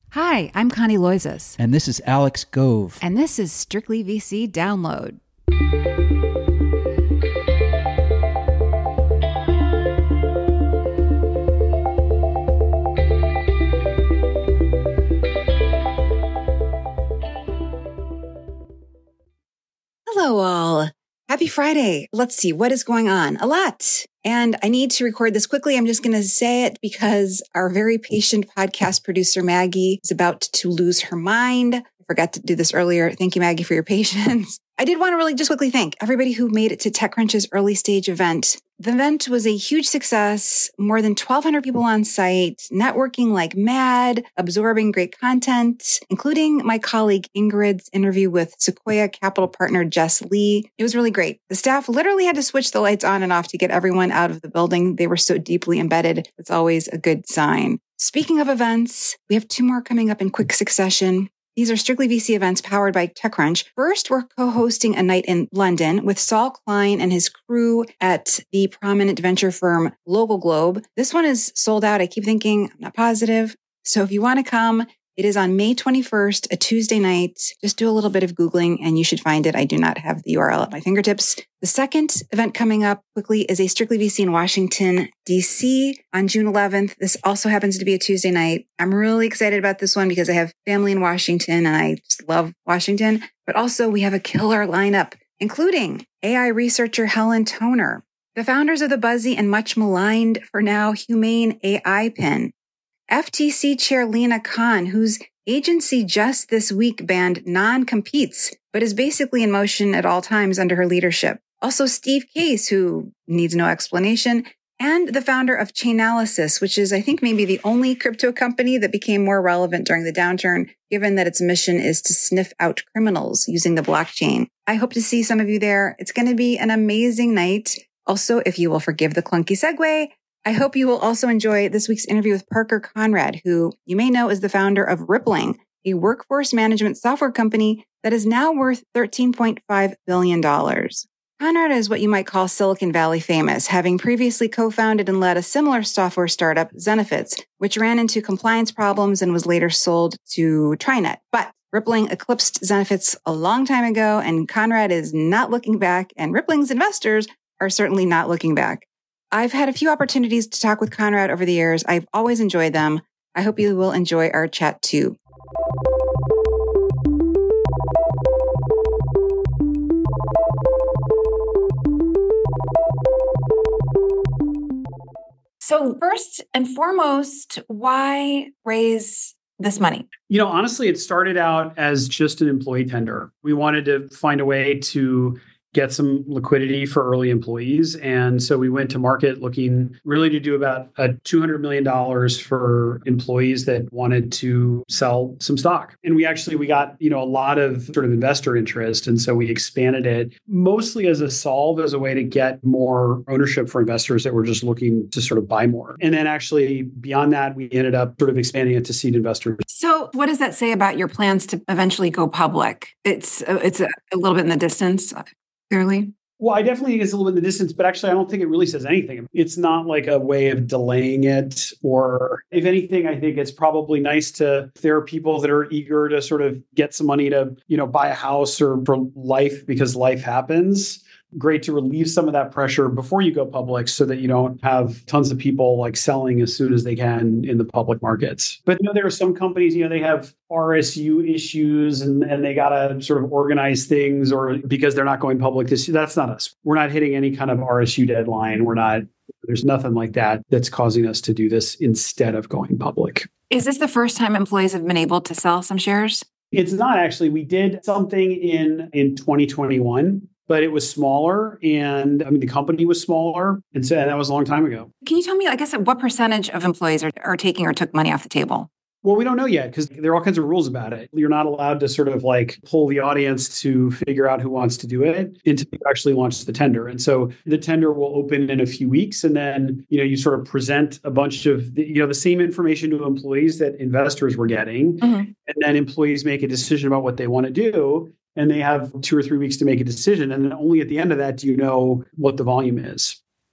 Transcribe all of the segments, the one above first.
Hi, I'm Connie Loizas. And this is Alex Gove. And this is Strictly VC Download. Hello, all. Happy Friday. Let's see, what is going on? A lot. And I need to record this quickly. I'm just going to say it because our very patient podcast producer, Maggie, is about to lose her mind. I forgot to do this earlier. Thank you, Maggie, for your patience. I did want to really just quickly thank everybody who made it to TechCrunch's early stage event. The event was a huge success, more than 1,200 people on site, networking like mad, absorbing great content, including my colleague Ingrid's interview with Sequoia Capital partner Jess Lee. It was really great. The staff literally had to switch the lights on and off to get everyone out of the building. They were so deeply embedded. It's always a good sign. Speaking of events, we have 2 more coming up in quick succession. These are Strictly VC events powered by TechCrunch. First, we're co-hosting a night in London with Saul Klein and his crew at the prominent venture firm Local Globe. This one is sold out. I keep thinking, I'm not positive. So if you want to come, it is on May 21st, a Tuesday night. Just do a little bit of Googling and you should find it. I do not have the URL at my fingertips. The second event coming up quickly is a Strictly VC in Washington, D.C. on June 11th. This also happens to be a Tuesday night. I'm really excited about this one because I have family in Washington and I just love Washington. But also we have a killer lineup, including AI researcher Helen Toner, the founders of the buzzy and much maligned for now Humane AI Pin, FTC Chair Lena Khan, whose agency just this week banned non-competes, but is basically in motion at all times under her leadership. Also Steve Case, who needs no explanation, and the founder of Chainalysis, which is, I think, maybe the only crypto company that became more relevant during the downturn, given that its mission is to sniff out criminals using the blockchain. I hope to see some of you there. It's going to be an amazing night. Also, if you will forgive the clunky segue, I hope you will also enjoy this week's interview with Parker Conrad, who you may know is the founder of Rippling, a workforce management software company that is now worth $13.5 billion. Conrad is what you might call Silicon Valley famous, having previously co-founded and led a similar software startup, Zenefits, which ran into compliance problems and was later sold to TriNet. But Rippling eclipsed Zenefits a long time ago, and Conrad is not looking back, and Rippling's investors are certainly not looking back. I've had a few opportunities to talk with Conrad over the years. I've always enjoyed them. I hope you will enjoy our chat too. So first and foremost, why raise this money? Honestly, it started out as just an employee tender. We wanted to find a way to get some liquidity for early employees. And so we went to market looking really to do about $200 million for employees that wanted to sell some stock. And we got, a lot of sort of investor interest. And so we expanded it mostly as a solve, as a way to get more ownership for investors that were just looking to sort of buy more. And then actually beyond that, we ended up sort of expanding it to seed investors. So what does that say about your plans to eventually go public? It's a little bit in the distance. Clearly? Well, I definitely think it's a little bit in the distance, but actually I don't think it really says anything. It's not like a way of delaying it, or if anything, I think it's probably nice if there are people that are eager to sort of get some money to, buy a house or for life because life happens. Great to relieve some of that pressure before you go public so that you don't have tons of people like selling as soon as they can in the public markets. But there are some companies, they have RSU issues and they got to sort of organize things, or because they're not going public this year. That's not us. We're not hitting any kind of RSU deadline. There's nothing like that that's causing us to do this instead of going public. Is this the first time employees have been able to sell some shares? It's not actually. We did something in 2021. But it was smaller, and the company was smaller, and so that was a long time ago. Can you tell me, what percentage of employees are taking or took money off the table? Well, we don't know yet because there are all kinds of rules about it. You're not allowed to sort of like pull the audience to figure out who wants to do it until you actually launch the tender. And so the tender will open in a few weeks. And then, you sort of present a bunch of, the same information to employees that investors were getting. Mm-hmm. And then employees make a decision about what they want to do. And they have 2 or 3 weeks to make a decision. And then only at the end of that do you know what the volume is.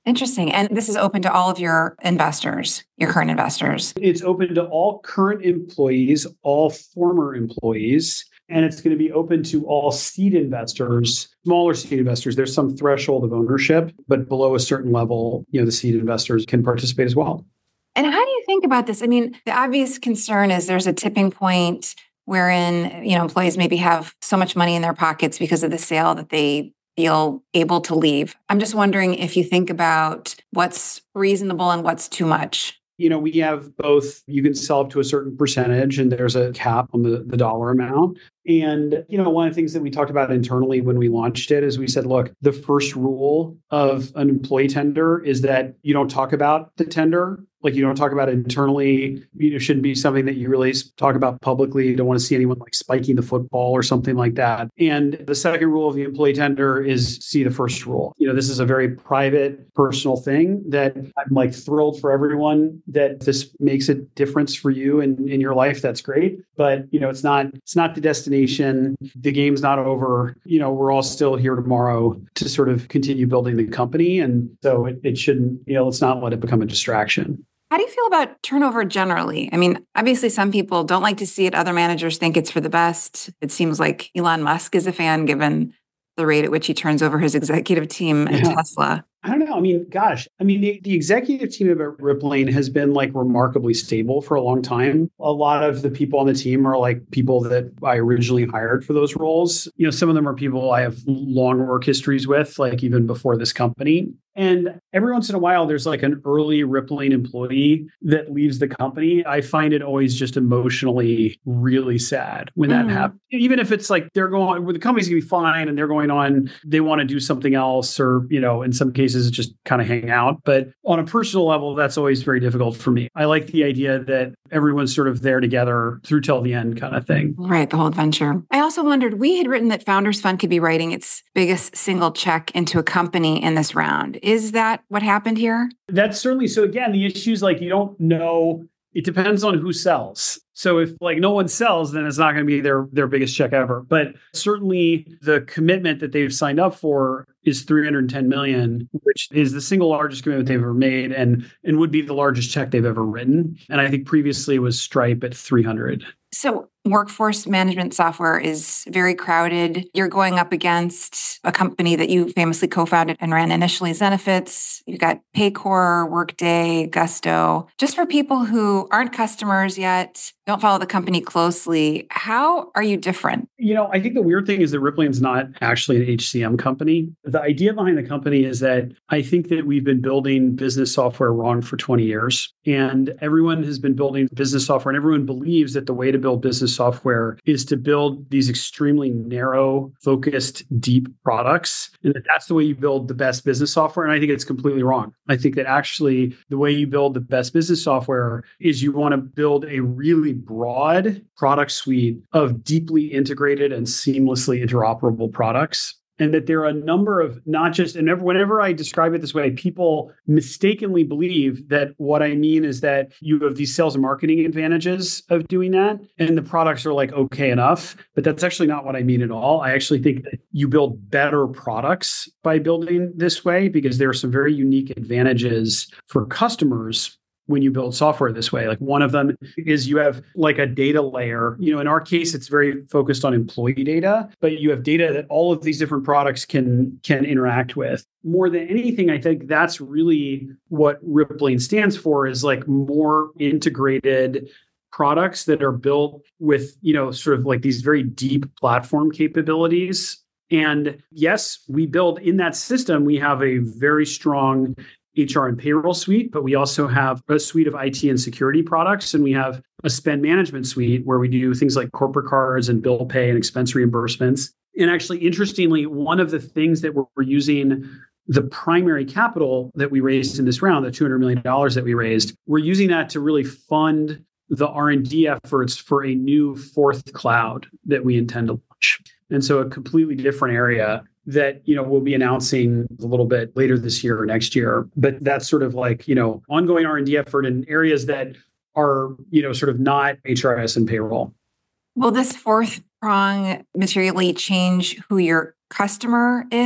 Interesting. And this is open to all of your investors, your current investors. It's open to all current employees, all former employees, and it's going to be open to all seed investors, smaller seed investors. There's some threshold of ownership, but below a certain level, the seed investors can participate as well. And how do you think about this? I mean, the obvious concern is there's a tipping point wherein, employees maybe have so much money in their pockets because of the sale that they feel able to leave. I'm just wondering if you think about what's reasonable and what's too much. We have both. You can sell up to a certain percentage, and there's a cap on the dollar amount. And, one of the things that we talked about internally when we launched it is we said, look, the first rule of an employee tender is that you don't talk about the tender. Like you don't talk about it internally. It shouldn't be something that you really talk about publicly. You don't want to see anyone like spiking the football or something like that. And the second rule of the employee tender is see the first rule. This is a very private, personal thing that I'm like thrilled for everyone that this makes a difference for you and in your life. That's great. But, it's not the destination. The game's not over. We're all still here tomorrow to sort of continue building the company. And so it shouldn't, let's not let it become a distraction. How do you feel about turnover generally? I mean, obviously some people don't like to see it. Other managers think it's for the best. It seems like Elon Musk is a fan given the rate at which he turns over his executive team at Tesla. I don't know. I mean, the executive team at Rippling has been like remarkably stable for a long time. A lot of the people on the team are like people that I originally hired for those roles. Some of them are people I have long work histories with, like even before this company. And every once in a while, there's like an early Rippling employee that leaves the company. I find it always just emotionally really sad when that happens. Even if it's like they're going, well, the company's going to be fine and they're going on, they want to do something else or, in some cases, just kind of hang out. But on a personal level, that's always very difficult for me. I like the idea that everyone's sort of there together through till the end kind of thing. Right, the whole adventure. I also wondered, we had written that Founders Fund could be writing its biggest single check into a company in this round. Is that what happened here? That's certainly. So again, the issue is like, you don't know. It depends on who sells. So if like no one sells, then it's not going to be their biggest check ever. But certainly the commitment that they've signed up for is $310 million, which is the single largest commitment they've ever made and would be the largest check they've ever written. And I think previously it was Stripe at 300. So workforce management software is very crowded. You're going up against a company that you famously co-founded and ran initially, Zenefits. You've got Paycor, Workday, Gusto. Just for people who aren't customers yet, don't follow the company closely, how are you different? I think the weird thing is that Rippling's not actually an HCM company. The idea behind the company is that I think that we've been building business software wrong for 20 years. And everyone has been building business software and everyone believes that the way to build business software is to build these extremely narrow, focused, deep products. And that's the way you build the best business software. And I think it's completely wrong. I think that actually the way you build the best business software is you want to build a really broad product suite of deeply integrated and seamlessly interoperable products. And that there are a number of not just, and whenever I describe it this way, people mistakenly believe that what I mean is that you have these sales and marketing advantages of doing that. And the products are like, okay enough, but that's actually not what I mean at all. I actually think that you build better products by building this way because there are some very unique advantages for customers when you build software this way. Like one of them is you have like a data layer. In our case, it's very focused on employee data, but you have data that all of these different products can interact with. More than anything, I think that's really what Rippling stands for is like more integrated products that are built with, sort of like these very deep platform capabilities. And yes, we build in that system, we have a very strong HR and payroll suite, but we also have a suite of IT and security products. And we have a spend management suite where we do things like corporate cards and bill pay and expense reimbursements. And actually, interestingly, one of the things that we're using the primary capital that we raised in this round, the $200 million that we raised, we're using that to really fund the R&D efforts for a new fourth cloud that we intend to launch. And so a completely different area that, we'll be announcing a little bit later this year or next year. But that's sort of like, ongoing R&D effort in areas that are, sort of not HRS and payroll. Will this fourth prong materially change who your customer is?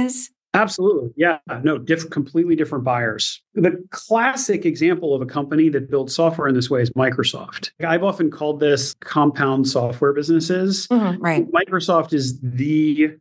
Absolutely. Yeah. No, completely different buyers. The classic example of a company that builds software in this way is Microsoft. I've often called this compound software businesses. Right. Microsoft is the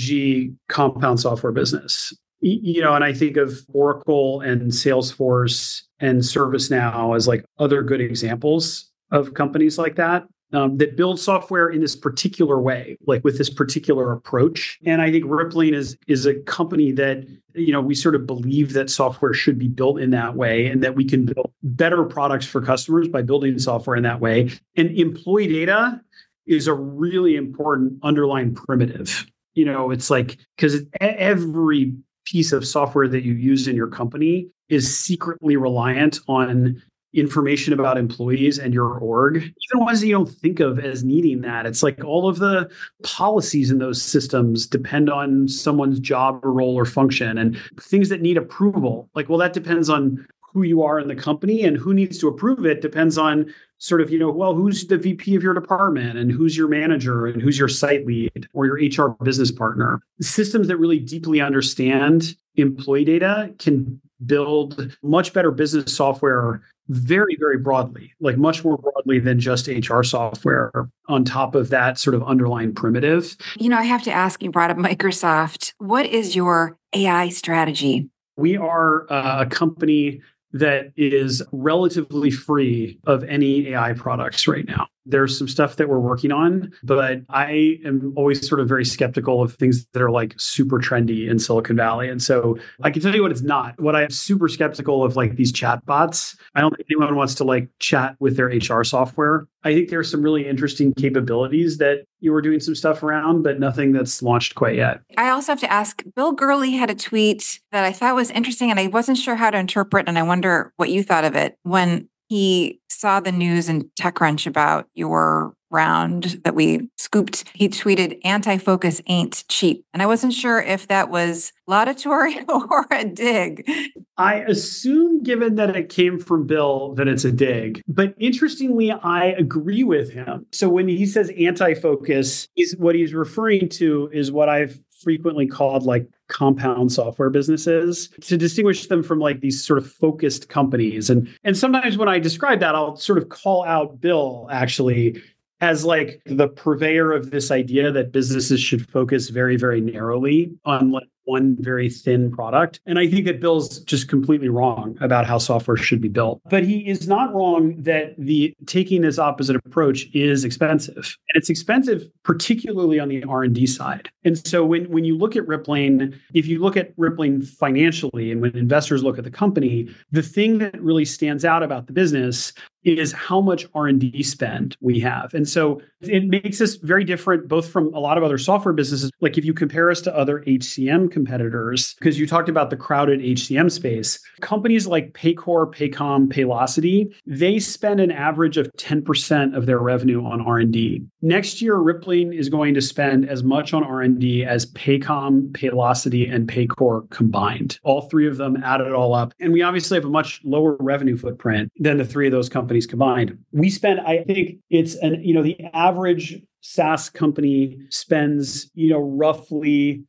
OG compound software business. And I think of Oracle and Salesforce and ServiceNow as like other good examples of companies like that. That build software in this particular way, like with this particular approach. And I think Rippling is a company that, we sort of believe that software should be built in that way and that we can build better products for customers by building software in that way. And employee data is a really important underlying primitive. It's like, because every piece of software that you use in your company is secretly reliant on information about employees and your org, even ones that you don't think of as needing that. It's like all of the policies in those systems depend on someone's job or role or function, and things that need approval. Like, well, that depends on who you are in the company, and who needs to approve it depends on sort of, who's the VP of your department and who's your manager and who's your site lead or your HR business partner. Systems that really deeply understand employee data can build much better business software very, very broadly, like much more broadly than just HR software on top of that sort of underlying primitive. I have to ask, you brought up Microsoft. What is your AI strategy? We are a company that is relatively free of any AI products right now. There's some stuff that we're working on, but I am always sort of very skeptical of things that are like super trendy in Silicon Valley. And so I can tell you what it's not. What I'm super skeptical of, like these chat bots. I don't think anyone wants to like chat with their HR software. I think there's some really interesting capabilities that you were doing some stuff around, but nothing that's launched quite yet. I also have to ask, Bill Gurley had a tweet that I thought was interesting, and I wasn't sure how to interpret, and I wonder what you thought of it. When he saw the news in TechCrunch about your round that we scooped, he tweeted, "Anti-focus ain't cheap." And I wasn't sure if that was laudatory or a dig. I assume, given that it came from Bill, that it's a dig. But interestingly, I agree with him. So when he says anti-focus, what he's referring to is what I've frequently called like compound software businesses, to distinguish them from like these sort of focused companies. And sometimes when I describe that, I'll sort of call out Bill actually as like the purveyor of this idea that businesses should focus very, very narrowly on like one very thin product. And I think that Bill's just completely wrong about how software should be built. But he is not wrong that taking this opposite approach is expensive. And it's expensive, particularly on the R&D side. And so when you look at Rippling, if you look at Rippling financially, and when investors look at the company, the thing that really stands out about the business is how much R&D spend we have. And so it makes us very different, both from a lot of other software businesses. Like if you compare us to other HCM competitors, because you talked about the crowded HCM space, companies like Paycor, Paycom, Paylocity, they spend an average of 10% of their revenue on R&D. Next year, Rippling is going to spend as much on R&D as Paycom, Paylocity, and Paycor combined. All three of them added all up. And we obviously have a much lower revenue footprint than the three of those companies combined. We spend, I think it's the average SaaS company spends, roughly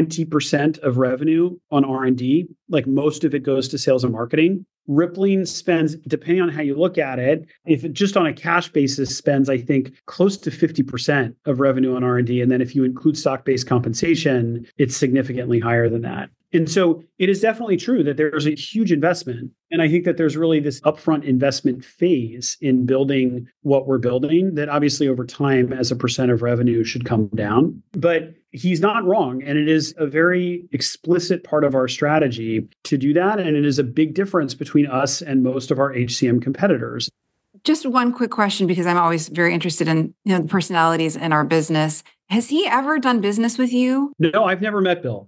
20% of revenue on R&D. Like most of it goes to sales and marketing. Rippling spends, depending on how you look at it, if it just on a cash basis spends, I think, close to 50% of revenue on R&D. And then if you include stock-based compensation, it's significantly higher than that. And so it is definitely true that there's a huge investment. And I think that there's really this upfront investment phase in building what we're building that obviously over time as a percent of revenue should come down. But he's not wrong. And it is a very explicit part of our strategy to do that. And it is a big difference between us and most of our HCM competitors. Just one quick question, because I'm always very interested in the personalities in our business. Has he ever done business with you? No, I've never met Bill.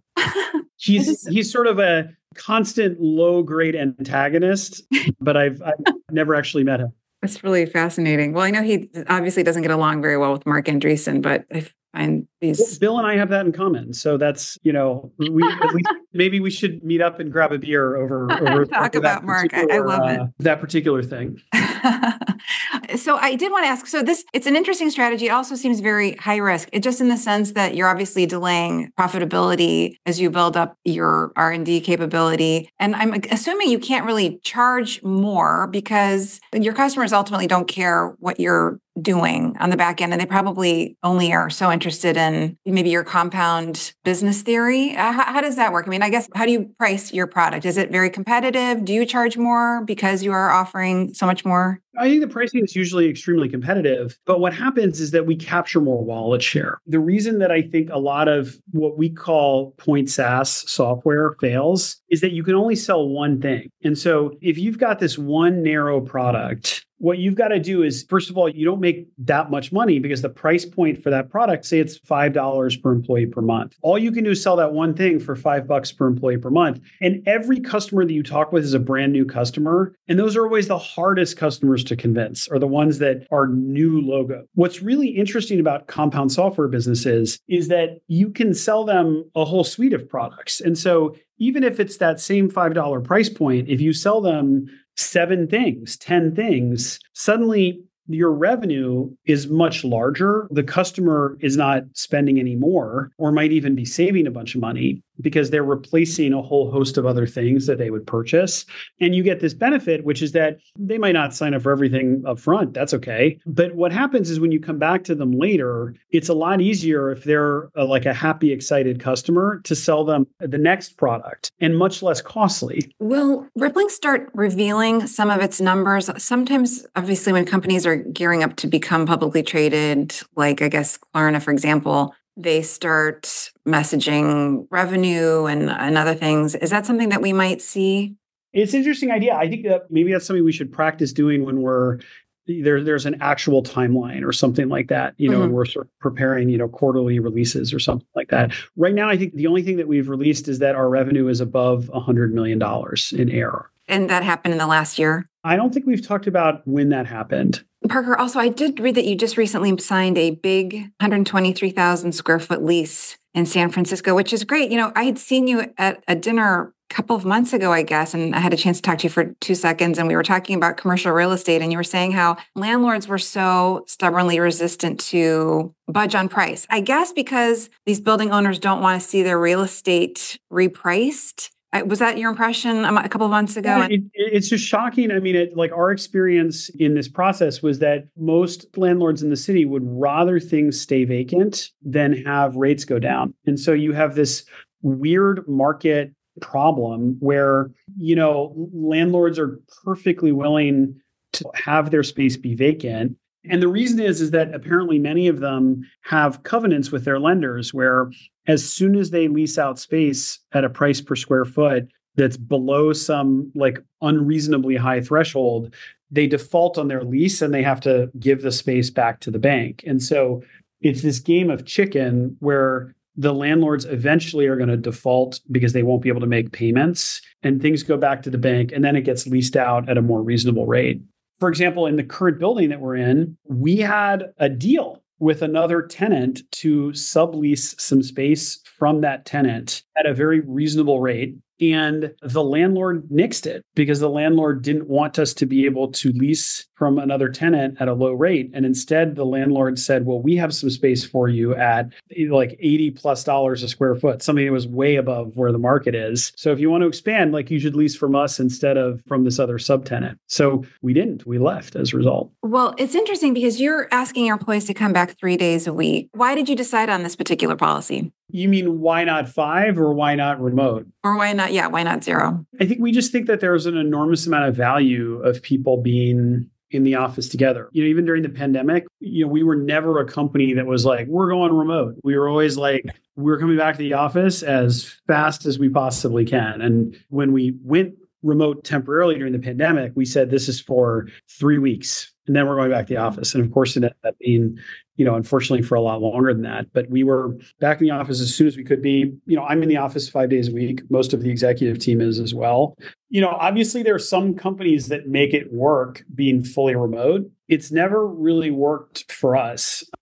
He's sort of a constant low-grade antagonist, but I've never actually met him. That's really fascinating. Well, I know he obviously doesn't get along very well with Marc Andreessen, but I find these. Bill and I have that in common. So that's, we at least maybe we should meet up and grab a beer over Talk over about Mark. I love it. That particular thing. So I did want to ask, it's an interesting strategy. It also seems very high risk. It just in the sense that you're obviously delaying profitability as you build up your R&D capability. And I'm assuming you can't really charge more because your customers ultimately don't care what you're doing on the back end. And they probably only are so interested in maybe your compound business theory. How does that work? I mean, I guess, how do you price your product? Is it very competitive? Do you charge more because you are offering so much more? I think the pricing is usually extremely competitive, but what happens is that we capture more wallet share. The reason that I think a lot of what we call point SaaS software fails is that you can only sell one thing. And so if you've got this one narrow product, what you've got to do is, first of all, you don't make that much money because the price point for that product, say it's $5 per employee per month. All you can do is sell that one thing for $5 per employee per month. And every customer that you talk with is a brand new customer. And those are always the hardest customers to convince, are the ones that are new logo. What's really interesting about compound software businesses is that you can sell them a whole suite of products. And so even if it's that same $5 price point, if you sell them 7 things, 10 things, suddenly your revenue is much larger. The customer is not spending any more or might even be saving a bunch of money because they're replacing a whole host of other things that they would purchase. And you get this benefit, which is that they might not sign up for everything up front. That's okay. But what happens is when you come back to them later, it's a lot easier if they're like a happy, excited customer to sell them the next product and much less costly. Will Rippling start revealing some of its numbers? Sometimes, obviously, when companies are gearing up to become publicly traded, like I guess Klarna, for example, they start messaging revenue and other things. Is that something that we might see? It's an interesting idea. I think that maybe that's something we should practice doing when there's an actual timeline or something like that, and we're sort of preparing, quarterly releases or something like that. Right now, I think the only thing that we've released is that our revenue is above $100 million in ARR. And that happened in the last year? I don't think we've talked about when that happened. Parker, also, I did read that you just recently signed a big 123,000 square foot lease in San Francisco, which is great. I had seen you at a dinner a couple of months ago, I guess, and I had a chance to talk to you for 2 seconds, and we were talking about commercial real estate, and you were saying how landlords were so stubbornly resistant to budge on price. I guess because these building owners don't want to see their real estate repriced. Was that your impression a couple of months ago? Yeah, it's just shocking. I mean, our experience in this process was that most landlords in the city would rather things stay vacant than have rates go down. And so you have this weird market problem where, landlords are perfectly willing to have their space be vacant. And the reason is that apparently many of them have covenants with their lenders where as soon as they lease out space at a price per square foot that's below some like unreasonably high threshold, they default on their lease and they have to give the space back to the bank. And so it's this game of chicken where the landlords eventually are going to default because they won't be able to make payments and things go back to the bank and then it gets leased out at a more reasonable rate. For example, in the current building that we're in, we had a deal with another tenant to sublease some space from that tenant at a very reasonable rate. And the landlord nixed it because the landlord didn't want us to be able to lease from another tenant at a low rate. And instead, the landlord said, well, we have some space for you at like $80+ a square foot, something that was way above where the market is. So if you want to expand, you should lease from us instead of from this other subtenant. So we didn't. We left as a result. Well, it's interesting because you're asking your employees to come back 3 days a week. Why did you decide on this particular policy? You mean why not 5 or why not remote? Or why not? Yeah, why not 0? I think we just think that there's an enormous amount of value of people being in the office together. Even during the pandemic, we were never a company that was like, we're going remote. We were always like, we're coming back to the office as fast as we possibly can. And when we went remote temporarily during the pandemic, we said this is for 3 weeks and then we're going back to the office. And of course, it ended up being, unfortunately for a lot longer than that. But we were back in the office as soon as we could be. I'm in the office 5 days a week. Most of the executive team is as well. Obviously there are some companies that make it work being fully remote. It's never really worked for us.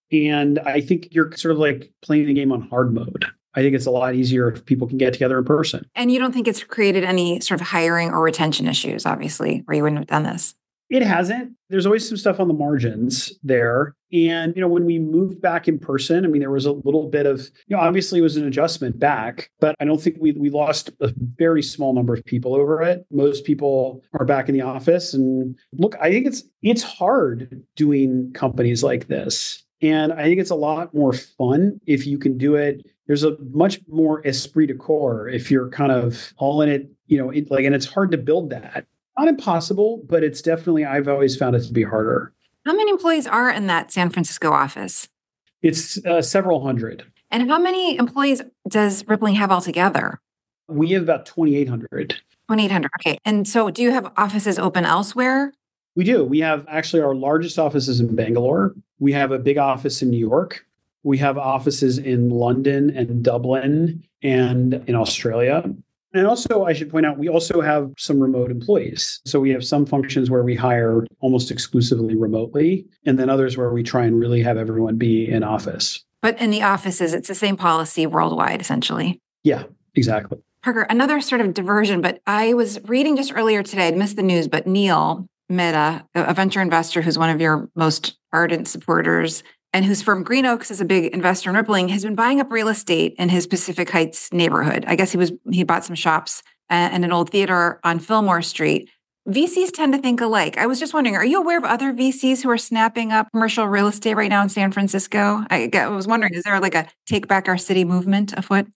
And I think you're sort of like playing the game on hard mode. I think it's a lot easier if people can get together in person. And you don't think it's created any sort of hiring or retention issues, obviously, or you wouldn't have done this? It hasn't. There's always some stuff on the margins there. And, when we moved back in person, there was a little bit of, obviously it was an adjustment back, but I don't think we lost a very small number of people over it. Most people are back in the office. And look, I think it's hard doing companies like this. And I think it's a lot more fun if you can do it. There's a much more esprit de corps if you're kind of all in it, and it's hard to build that. Not impossible, but it's definitely, I've always found it to be harder. How many employees are in that San Francisco office? It's several hundred. And how many employees does Rippling have altogether? We have about 2,800. 2,800. Okay. And so do you have offices open elsewhere? We do. We have actually our largest offices in Bangalore. We have a big office in New York. We have offices in London and Dublin and in Australia. And also, I should point out, we also have some remote employees. So we have some functions where we hire almost exclusively remotely, and then others where we try and really have everyone be in office. But in the offices, it's the same policy worldwide, essentially. Yeah, exactly. Parker, another sort of diversion, but I was reading just earlier today, I missed the news, but Neil Mehta, a venture investor who's one of your most ardent supporters, and whose firm Green Oaks is a big investor in Rippling, has been buying up real estate in his Pacific Heights neighborhood. I guess he bought some shops and an old theater on Fillmore Street. VCs tend to think alike. I was just wondering, are you aware of other VCs who are snapping up commercial real estate right now in San Francisco? I was wondering, is there like a take back our city movement afoot?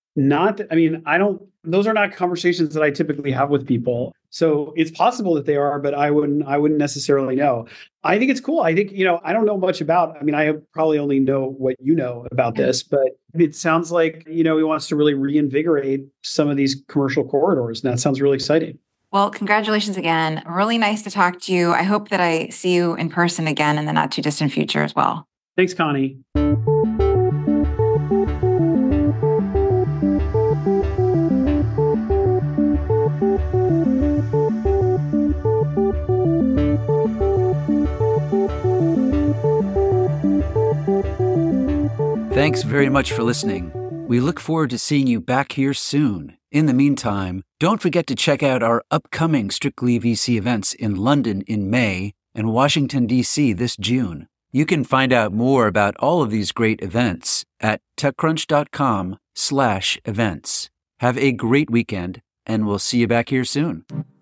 Those are not conversations that I typically have with people. So it's possible that they are, but I wouldn't necessarily know. I think it's cool. I think, I don't know much about, I probably only know what you know about this, but it sounds like, he wants to really reinvigorate some of these commercial corridors. And that sounds really exciting. Well, congratulations again. Really nice to talk to you. I hope that I see you in person again in the not too distant future as well. Thanks, Connie. Thanks very much for listening. We look forward to seeing you back here soon. In the meantime, don't forget to check out our upcoming Strictly VC events in London in May and Washington, D.C. this June. You can find out more about all of these great events at techcrunch.com/events. Have a great weekend, and we'll see you back here soon.